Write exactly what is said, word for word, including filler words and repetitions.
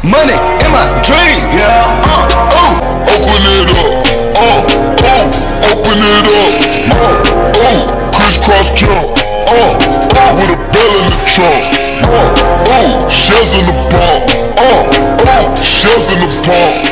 Money in my dream, yeah. Uh, uh. Open it up, uh, uh. Open it up, uh, uh. Crisscross jump, uh, uh. With a bell in the trunk, uh, uh. Shells in the pump, uh, uh. Shells in the pump,